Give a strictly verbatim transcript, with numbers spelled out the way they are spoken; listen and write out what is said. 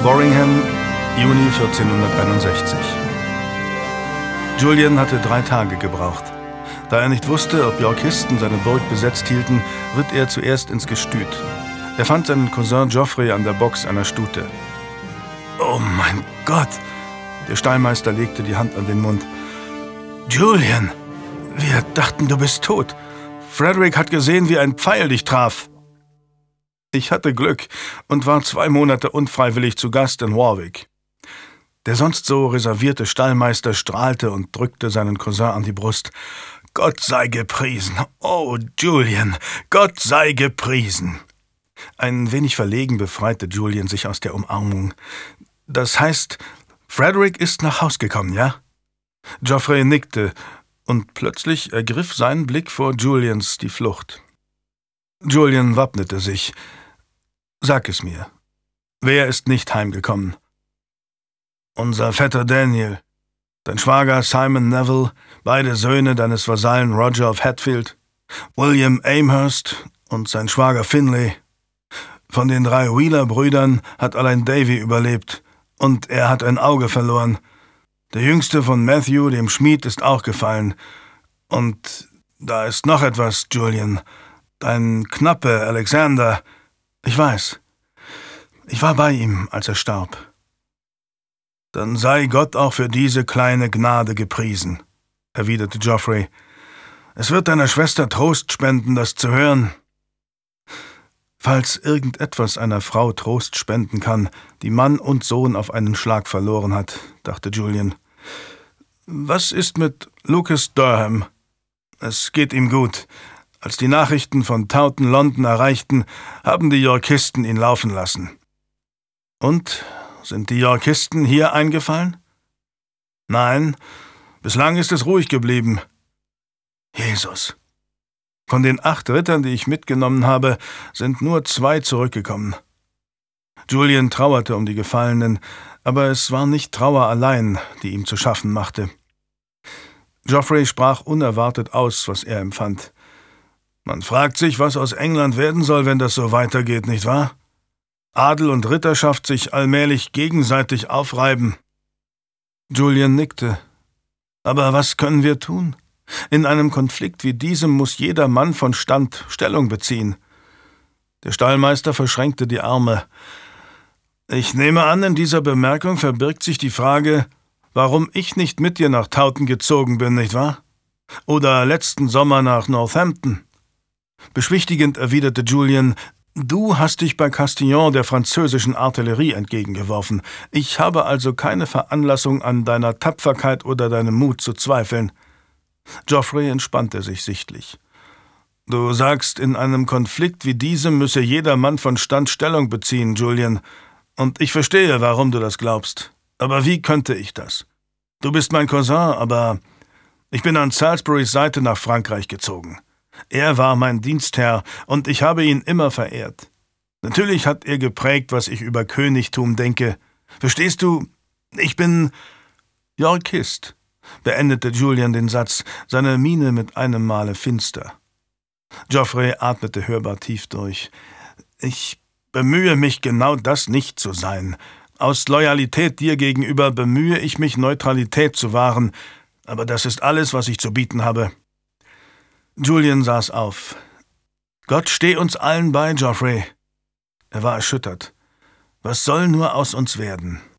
Warringham, Juni vierzehnhunderteinundsechzig. Julian hatte drei Tage gebraucht. Da er nicht wusste, ob Yorkisten seine Burg besetzt hielten, ritt er zuerst ins Gestüt. Er fand seinen Cousin Geoffrey an der Box einer Stute. »Oh mein Gott!« Der Stallmeister legte die Hand an den Mund. »Julian, wir dachten, du bist tot. Frederick hat gesehen, wie ein Pfeil dich traf.« Ich hatte Glück und war zwei Monate unfreiwillig zu Gast in Warwick. Der sonst so reservierte Stallmeister strahlte und drückte seinen Cousin an die Brust. »Gott sei gepriesen! Oh, Julian, Gott sei gepriesen!« Ein wenig verlegen befreite Julian sich aus der Umarmung. »Das heißt, Frederick ist nach Haus gekommen, ja?« Geoffrey nickte, und plötzlich ergriff sein Blick vor Julians die Flucht. Julian wappnete sich. »Sag es mir. Wer ist nicht heimgekommen?« »Unser Vetter Daniel, dein Schwager Simon Neville, beide Söhne deines Vasallen Roger of Hatfield, William Amherst und sein Schwager Finlay. Von den drei Wheeler-Brüdern hat allein Davy überlebt, und er hat ein Auge verloren. Der jüngste von Matthew, dem Schmied, ist auch gefallen. Und da ist noch etwas, Julian. Dein Knappe Alexander. Ich weiß. Ich war bei ihm, als er starb.« »Dann sei Gott auch für diese kleine Gnade gepriesen«, erwiderte Geoffrey. »Es wird deiner Schwester Trost spenden, das zu hören.« Falls irgendetwas einer Frau Trost spenden kann, die Mann und Sohn auf einen Schlag verloren hat, dachte Julian. »Was ist mit Lucas Durham?« »Es geht ihm gut. Als die Nachrichten von Taunton London erreichten, haben die Yorkisten ihn laufen lassen.« »Und, sind die Yorkisten hier eingefallen?« »Nein, bislang ist es ruhig geblieben.« »Jesus! Von den acht Rittern, die ich mitgenommen habe, sind nur zwei zurückgekommen.« Julian trauerte um die Gefallenen, aber es war nicht Trauer allein, die ihm zu schaffen machte. Geoffrey sprach unerwartet aus, was er empfand. »Man fragt sich, was aus England werden soll, wenn das so weitergeht, nicht wahr? Adel und Ritterschaft sich allmählich gegenseitig aufreiben.« Julian nickte. »Aber was können wir tun? In einem Konflikt wie diesem muss jeder Mann von Stand Stellung beziehen.« Der Stallmeister verschränkte die Arme. »Ich nehme an, in dieser Bemerkung verbirgt sich die Frage, warum ich nicht mit dir nach Taunton gezogen bin, nicht wahr? Oder letzten Sommer nach Northampton?« Beschwichtigend erwiderte Julian, »Du hast dich bei Castillon der französischen Artillerie entgegengeworfen. Ich habe also keine Veranlassung, an deiner Tapferkeit oder deinem Mut zu zweifeln.« Geoffrey entspannte sich sichtlich. »Du sagst, in einem Konflikt wie diesem müsse jeder Mann von Stand Stellung beziehen, Julian. Und ich verstehe, warum du das glaubst. Aber wie könnte ich das? Du bist mein Cousin, aber ich bin an Salisburys Seite nach Frankreich gezogen. Er war mein Dienstherr, und ich habe ihn immer verehrt. Natürlich hat er geprägt, was ich über Königtum denke. Verstehst du, ich bin Yorkist«, beendete Julian den Satz, seine Miene mit einem Male finster. Geoffrey atmete hörbar tief durch. »Ich bemühe mich, genau das nicht zu sein. Aus Loyalität dir gegenüber bemühe ich mich, Neutralität zu wahren, aber das ist alles, was ich zu bieten habe.« Julian saß auf. »Gott steh uns allen bei, Geoffrey.« Er war erschüttert. »Was soll nur aus uns werden?«